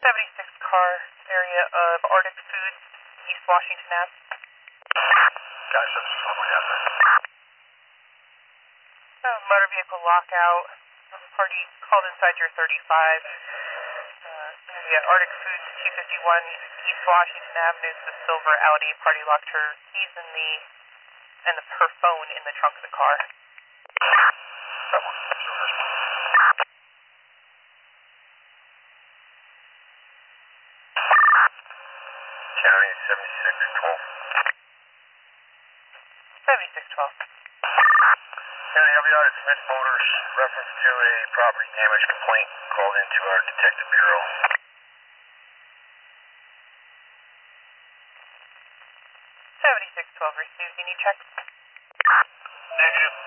76 car area of Arctic Foods, East Washington Ave. Guys, that's what happened. Motor vehicle lockout. Party called inside your 35. Arctic Foods, 251 East Washington Avenue, the silver Audi. Party locked her keys and her phone in the trunk of the car. County 7612. 7612. County LBR at Smith Motors, reference to a property damage complaint called into our detective bureau. 7612 received. Any check? Negative.